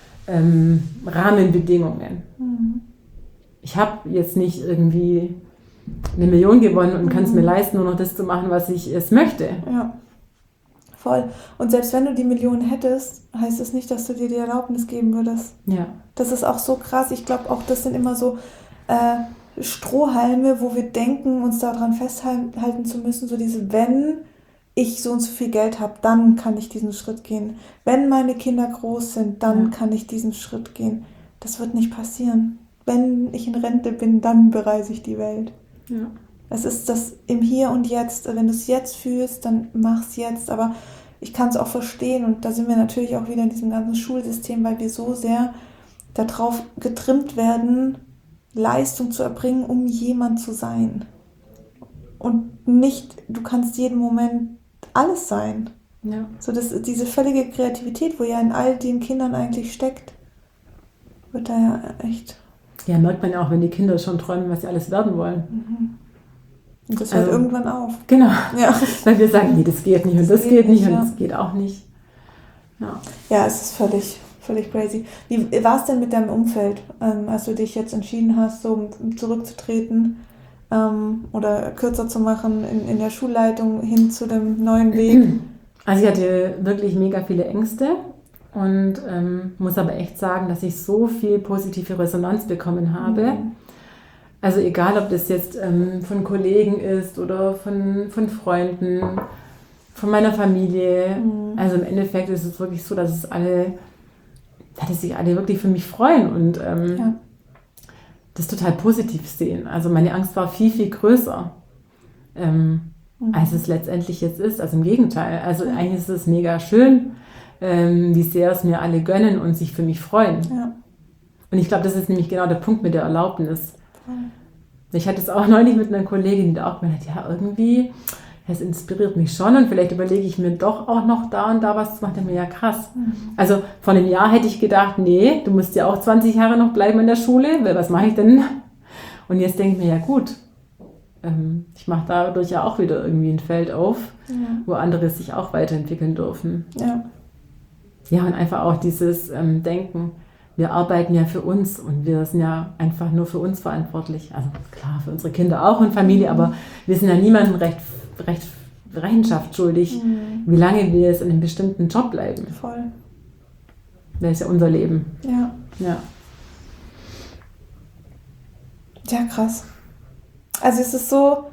Rahmenbedingungen. Ich habe jetzt nicht irgendwie 1 Million gewonnen und kann es mir leisten, nur noch das zu machen, was ich es möchte. Ja, voll. Und selbst wenn du die Millionen hättest, heißt es nicht, dass du dir die Erlaubnis geben würdest. Ja. Das ist auch so krass. Ich glaube auch, das sind immer so Strohhalme, wo wir denken, uns daran festhalten zu müssen. So diese, wenn ich so und so viel Geld habe, dann kann ich diesen Schritt gehen. Wenn meine Kinder groß sind, dann kann ich diesen Schritt gehen. Das wird nicht passieren. Wenn ich in Rente bin, dann bereise ich die Welt. Ja. Es ist das im Hier und Jetzt. Wenn du es jetzt fühlst, dann mach's jetzt. Aber ich kann es auch verstehen. Und da sind wir natürlich auch wieder in diesem ganzen Schulsystem, weil wir so sehr darauf getrimmt werden, Leistung zu erbringen, um jemand zu sein. Und nicht, du kannst jeden Moment alles sein. Ja. So diese völlige Kreativität, wo ja in all den Kindern eigentlich steckt, wird da ja echt... Ja, merkt man ja auch, wenn die Kinder schon träumen, was sie alles werden wollen. Und das hört irgendwann auf. Genau. Ja. Weil wir sagen, nee, das geht nicht und das geht nicht und das geht auch nicht. Ja. Ja, es ist völlig crazy. Wie war es denn mit deinem Umfeld, als du dich jetzt entschieden hast, so zurückzutreten oder kürzer zu machen in der Schulleitung hin zu dem neuen Weg? Also ich hatte wirklich mega viele Ängste und muss aber echt sagen, dass ich so viel positive Resonanz bekommen habe. Also egal, ob das jetzt von Kollegen ist oder von Freunden, von meiner Familie. Also im Endeffekt ist es wirklich so, dass sich alle wirklich für mich freuen und das total positiv sehen. Also meine Angst war viel, viel größer, als es letztendlich jetzt ist. Also im Gegenteil. Also eigentlich ist es mega schön, wie sehr es mir alle gönnen und sich für mich freuen. Ja. Und ich glaube, das ist nämlich genau der Punkt mit der Erlaubnis. Ich hatte es auch neulich mit einer Kollegin, die da auch gemeint hat, ja irgendwie, es inspiriert mich schon und vielleicht überlege ich mir doch auch noch da und da was zu machen. Dann mir ja krass. Also vor einem Jahr hätte ich gedacht, nee, du musst ja auch 20 Jahre noch bleiben in der Schule, weil was mache ich denn? Und jetzt denke ich mir, ja gut, ich mache dadurch ja auch wieder irgendwie ein Feld auf, wo andere sich auch weiterentwickeln dürfen. Ja. Ja, und einfach auch dieses Denken, wir arbeiten ja für uns und wir sind ja einfach nur für uns verantwortlich. Also klar, für unsere Kinder auch und Familie, aber wir sind ja niemandem Rechenschaft schuldig, wie lange wir jetzt in einem bestimmten Job bleiben. Voll. Das ist ja unser Leben. Ja. Ja. Ja, krass. Also es ist so,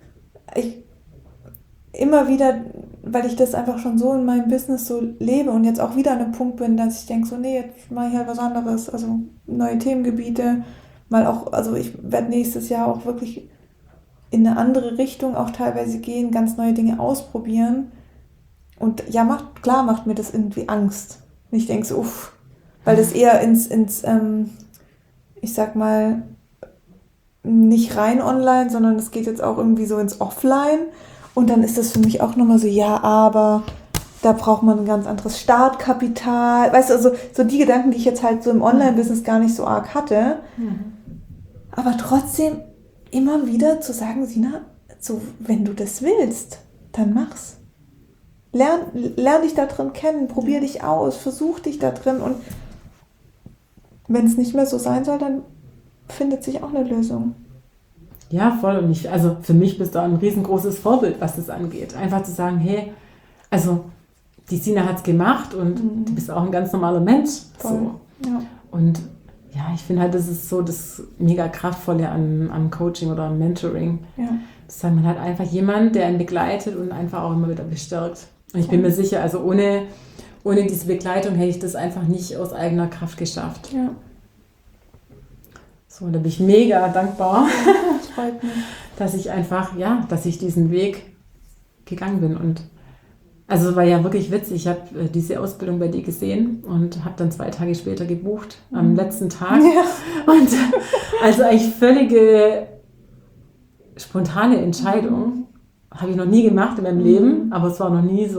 immer wieder, weil ich das einfach schon so in meinem Business so lebe und jetzt auch wieder an einem Punkt bin, dass ich denke so, nee, jetzt mache ich halt was anderes, also neue Themengebiete, mal auch, also ich werde nächstes Jahr auch wirklich in eine andere Richtung auch teilweise gehen, ganz neue Dinge ausprobieren und ja, macht mir das irgendwie Angst, Und ich denke so, uff, weil das eher ins ich sag mal, nicht rein online, sondern es geht jetzt auch irgendwie so ins Offline. Und dann ist das für mich auch nochmal so, ja, aber da braucht man ein ganz anderes Startkapital. Weißt du, also so die Gedanken, die ich jetzt halt so im Online-Business gar nicht so arg hatte. Aber trotzdem immer wieder zu sagen, Sina, so, wenn du das willst, dann mach's. Lern dich da drin kennen, probier dich aus, versuch dich da drin und wenn es nicht mehr so sein soll, dann findet sich auch eine Lösung. Ja, voll. Und also für mich bist du ein riesengroßes Vorbild, was das angeht. Einfach zu sagen, hey, also die Sina hat es gemacht und du bist auch ein ganz normaler Mensch. So. Ja. Und ja, ich finde halt, das ist so das mega Kraftvolle am Coaching oder am Mentoring. Ja. Zu sagen, man hat einfach jemanden, der einen begleitet und einfach auch immer wieder bestärkt. Und ich bin mir sicher, also ohne diese Begleitung hätte ich das einfach nicht aus eigener Kraft geschafft. Ja. So, da bin ich mega dankbar, Das freut mich. dass ich diesen Weg gegangen bin. Und also war ja wirklich witzig. Ich habe diese Ausbildung bei dir gesehen und habe dann 2 Tage später gebucht, am letzten Tag. Ja. Und also eigentlich völlige spontane Entscheidung. Habe ich noch nie gemacht in meinem Leben, aber es war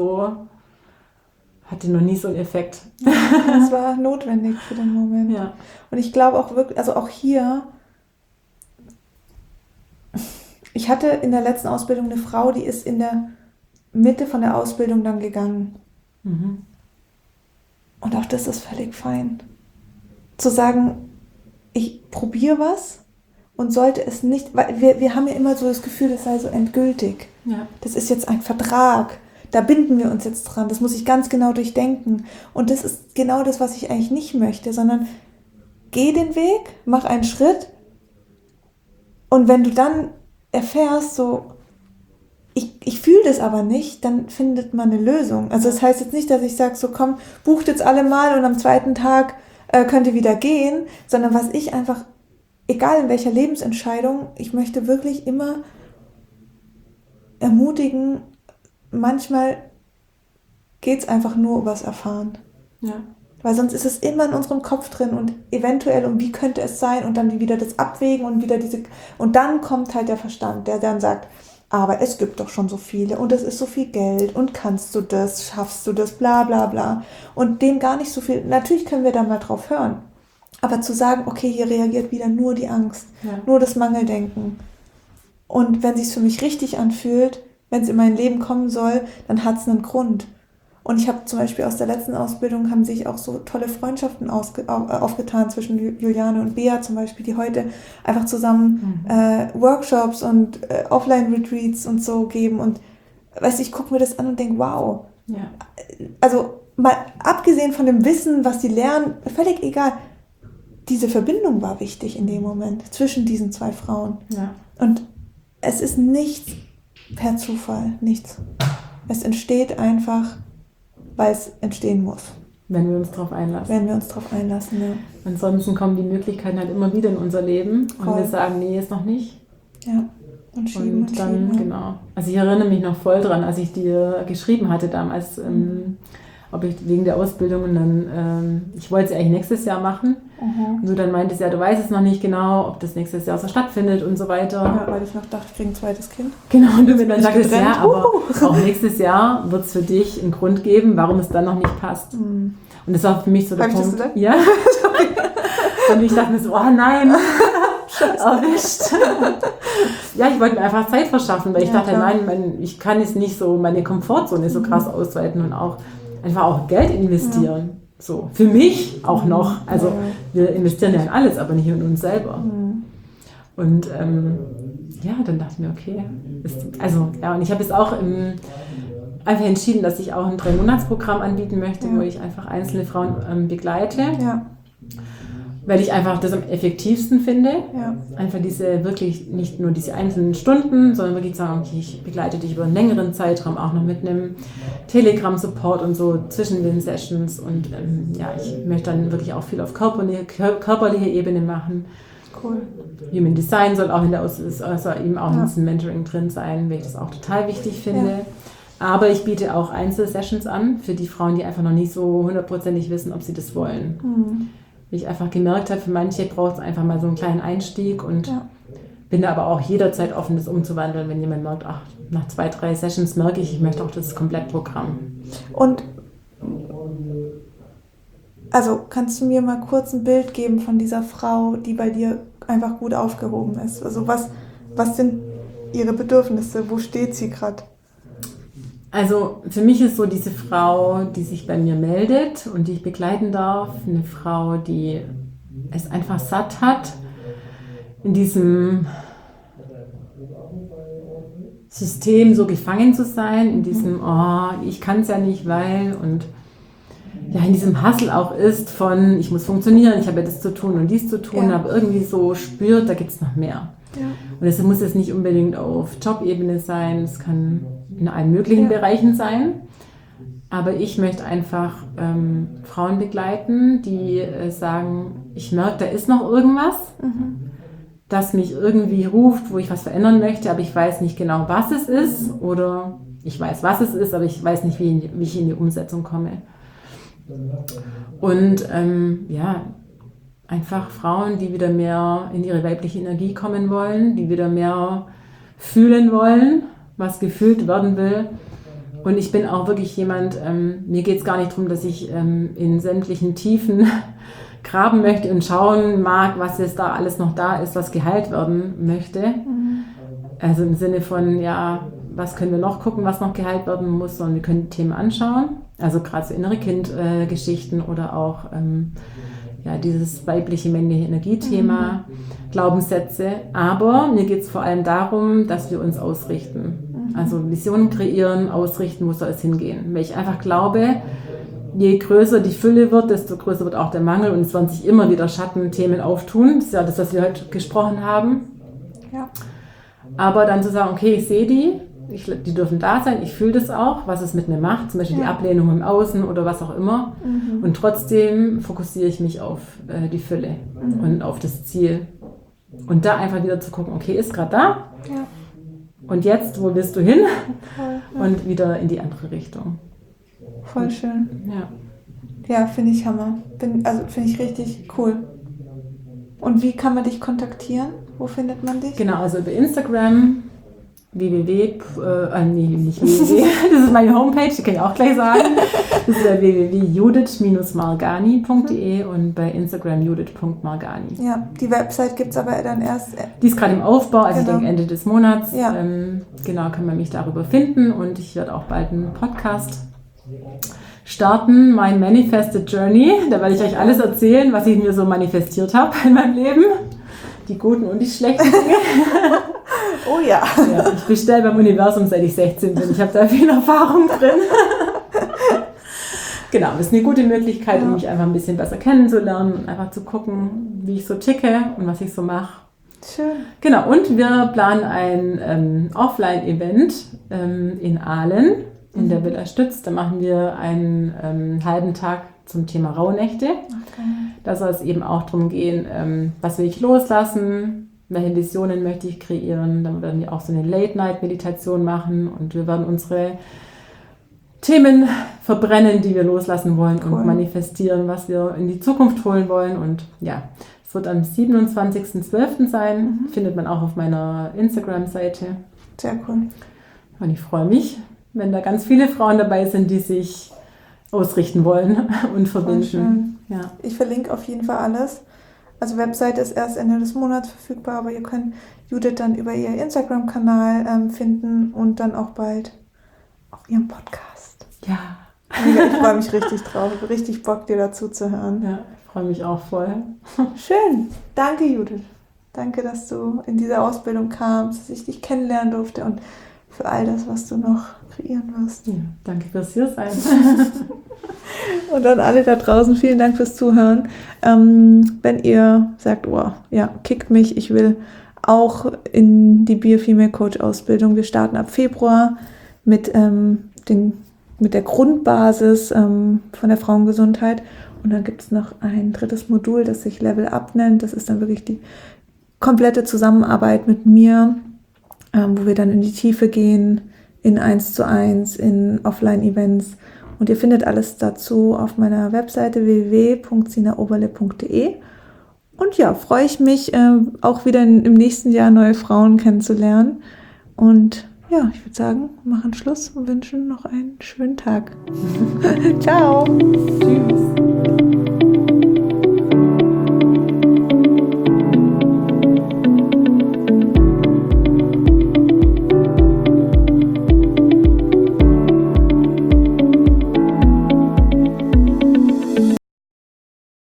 hatte noch nie so einen Effekt. Das war notwendig für den Moment. Ja. Und ich glaube auch wirklich, also auch hier, ich hatte in der letzten Ausbildung eine Frau, die ist in der Mitte von der Ausbildung dann gegangen. Und auch das ist völlig fein. Zu sagen, ich probiere was und sollte es nicht, weil wir haben ja immer so das Gefühl, das sei so endgültig. Ja. Das ist jetzt ein Vertrag. Da binden wir uns jetzt dran. Das muss ich ganz genau durchdenken. Und das ist genau das, was ich eigentlich nicht möchte, sondern geh den Weg, mach einen Schritt und wenn du dann erfährst, so, ich fühle das aber nicht, dann findet man eine Lösung. Also das heißt jetzt nicht, dass ich sage, so komm, bucht jetzt alle mal und am 2. Tag könnt ihr wieder gehen, sondern was ich einfach, egal in welcher Lebensentscheidung, ich möchte wirklich immer ermutigen, manchmal geht es einfach nur übers Erfahren. Ja. Weil sonst ist es immer in unserem Kopf drin und eventuell und wie könnte es sein und dann wieder das Abwägen und wieder und dann kommt halt der Verstand, der dann sagt, aber es gibt doch schon so viele und es ist so viel Geld und kannst du das, schaffst du das, bla bla bla und dem gar nicht so viel, natürlich können wir da mal drauf hören, aber zu sagen, okay, hier reagiert wieder nur die Angst, nur das Mangeldenken und wenn es sich für mich richtig anfühlt, wenn es in mein Leben kommen soll, dann hat es einen Grund. Und ich habe zum Beispiel aus der letzten Ausbildung haben sich auch so tolle Freundschaften aufgetan zwischen Juliane und Bea zum Beispiel, die heute einfach zusammen Workshops und Offline-Retreats und so geben. Und weißt du, ich gucke mir das an und denke, wow. Ja. Also mal abgesehen von dem Wissen, was sie lernen, völlig egal. Diese Verbindung war wichtig in dem Moment zwischen diesen 2 Frauen. Ja. Und es ist nichts per Zufall, nichts. Es entsteht einfach, weil es entstehen muss. Wenn wir uns darauf einlassen. Ja. Ansonsten kommen die Möglichkeiten halt immer wieder in unser Leben und wir sagen, nee, ist noch nicht. Ja, und schieben und dann, schieben. genau. Also ich erinnere mich noch voll dran, als ich dir geschrieben hatte damals, ob ich wegen der Ausbildung und dann, ich wollte es eigentlich nächstes Jahr machen. Und du dann meintest, ja, du weißt es noch nicht genau, ob das nächstes Jahr so stattfindet und so weiter. Ja, weil ich noch dachte, ich kriege ein zweites Kind. Genau, und du mir dann sagtest, ja, aber auch nächstes Jahr wird es für dich einen Grund geben, warum es dann noch nicht passt. Und das war für mich so der Punkt. Ich das gesagt? Ja. Und ich dachte mir so, oh nein, erwischt. Ja, ich wollte mir einfach Zeit verschaffen, weil ich dachte, klar. nein, ich kann jetzt nicht so meine Komfortzone so krass ausweiten und auch einfach auch Geld investieren. Ja. So, für mich auch noch. Also wir investieren ja in alles, aber nicht in uns selber. Und dann dachte ich mir, okay. Und ich habe jetzt auch einfach entschieden, dass ich auch ein 3-Monats-Programm anbieten möchte, wo ich einfach einzelne Frauen begleite. Ja. Weil ich einfach das am effektivsten finde. Ja. Einfach nicht nur diese einzelnen Stunden, sondern wirklich sagen, okay, ich begleite dich über einen längeren Zeitraum, auch noch mit einem Telegram-Support und so zwischen den Sessions. Und ich möchte dann wirklich auch viel auf körperliche Ebene machen. Cool. Human Design soll auch in diesem Mentoring drin sein, weil ich das auch total wichtig finde. Aber ich biete auch Einzelsessions an für die Frauen, die einfach noch nicht so hundertprozentig wissen, ob sie das wollen. Wie ich einfach gemerkt habe, für manche braucht es einfach mal so einen kleinen Einstieg und bin da aber auch jederzeit offen, das umzuwandeln, wenn jemand merkt, ach, nach 2, 3 Sessions merke ich möchte auch das Komplettprogramm. Und also kannst du mir mal kurz ein Bild geben von dieser Frau, die bei dir einfach gut aufgehoben ist? Also was sind ihre Bedürfnisse? Wo steht sie gerade? Also für mich ist so diese Frau, die sich bei mir meldet und die ich begleiten darf, eine Frau, die es einfach satt hat, in diesem System so gefangen zu sein, in diesem, oh, ich kann es ja nicht, weil, und ja, in diesem Hustle auch ist von, ich muss funktionieren, ich habe ja das zu tun und dies zu tun, aber irgendwie so spürt, da gibt es noch mehr. Ja. Und es muss jetzt nicht unbedingt auf Jobebene sein, es kann in allen möglichen Bereichen sein. Aber ich möchte einfach Frauen begleiten, die sagen, ich merke, da ist noch irgendwas, das mich irgendwie ruft, wo ich was verändern möchte, aber ich weiß nicht genau, was es ist. Oder ich weiß, was es ist, aber ich weiß nicht, wie ich in die Umsetzung komme. Und einfach Frauen, die wieder mehr in ihre weibliche Energie kommen wollen, die wieder mehr fühlen wollen, was gefühlt werden will. Und ich bin auch wirklich jemand, mir geht es gar nicht darum, dass ich in sämtlichen Tiefen graben möchte und schauen mag, was jetzt da alles noch da ist, was geheilt werden möchte. Also im Sinne von, ja, was können wir noch gucken, was noch geheilt werden muss, sondern wir können die Themen anschauen. Also gerade so innere Kindgeschichten oder auch dieses weibliche, männliche Energiethema, Glaubenssätze. Aber mir geht es vor allem darum, dass wir uns ausrichten. Also Visionen kreieren, ausrichten, wo soll es hingehen. Weil ich einfach glaube, je größer die Fülle wird, desto größer wird auch der Mangel und es werden sich immer wieder Schattenthemen auftun. Das ist ja das, was wir heute gesprochen haben. Ja. Aber dann zu sagen, okay, ich sehe die dürfen da sein, ich fühle das auch, was es mit mir macht, zum Beispiel die Ablehnung im Außen oder was auch immer. Und trotzdem fokussiere ich mich auf die Fülle und auf das Ziel. Und da einfach wieder zu gucken, okay, ist gerade da. Ja. Und jetzt, wo willst du hin? Und wieder in die andere Richtung. Voll schön. Ja, finde ich Hammer. Finde ich richtig cool. Und wie kann man dich kontaktieren? Wo findet man dich? Genau, also über Instagram, das ist meine Homepage, die kann ich auch gleich sagen. Das ist www.judith-margani.de und bei Instagram judith.margani. Ja, die Website gibt es aber dann erst. Die ist gerade im Aufbau, also ich denke Ende des Monats. Ja. Genau, kann man mich darüber finden und ich werde auch bald einen Podcast starten, My Manifested Journey. Da werde ich euch alles erzählen, was ich mir so manifestiert habe in meinem Leben. Die guten und die schlechten Dinge. Oh ja. Ich bestelle beim Universum, seit ich 16 bin. Ich habe da viel Erfahrung drin. Genau, das ist eine gute Möglichkeit, um mich einfach ein bisschen besser kennenzulernen und einfach zu gucken, wie ich so ticke und was ich so mache. Schön. Genau, und wir planen ein Offline-Event in Aalen, in der Villa Stütz. Da machen wir einen halben Tag zum Thema Rauhnächte. Okay. Da soll es eben auch darum gehen, was will ich loslassen, welche Visionen möchte ich kreieren. Dann werden wir auch so eine Late-Night-Meditation machen und wir werden unsere Themen verbrennen, die wir loslassen wollen und manifestieren, was wir in die Zukunft holen wollen. Und ja, es wird am 27.12. sein, findet man auch auf meiner Instagram-Seite. Sehr cool. Und ich freue mich, wenn da ganz viele Frauen dabei sind, die sich ausrichten wollen und verbinden. Ja. Ich verlinke auf jeden Fall alles. Also Website ist erst Ende des Monats verfügbar, aber ihr könnt Judith dann über ihr Instagram-Kanal finden und dann auch bald auf ihrem Podcast. Ja. Ich freue mich richtig drauf. Ich habe richtig Bock, dir dazu zu hören. Ja, ich freue mich auch voll. Schön. Danke, Judith. Danke, dass du in diese Ausbildung kamst, dass ich dich kennenlernen durfte und für all das, was du noch kreieren wirst. Ja, danke fürs Hiersein. Und an alle da draußen, vielen Dank fürs Zuhören. Wenn ihr sagt, oh, ja, kickt mich, ich will auch in die Bio-Female Coach Ausbildung. Wir starten ab Februar mit der Grundbasis von der Frauengesundheit. Und dann gibt es noch ein drittes Modul, das sich Level Up nennt. Das ist dann wirklich die komplette Zusammenarbeit mit mir, wo wir dann in die Tiefe gehen, in 1:1, in Offline-Events. Und ihr findet alles dazu auf meiner Webseite www.sinaoberle.de. Und ja, freue ich mich, auch wieder im nächsten Jahr neue Frauen kennenzulernen. Und ja, ich würde sagen, wir machen Schluss und wünschen noch einen schönen Tag. Ciao. Tschüss.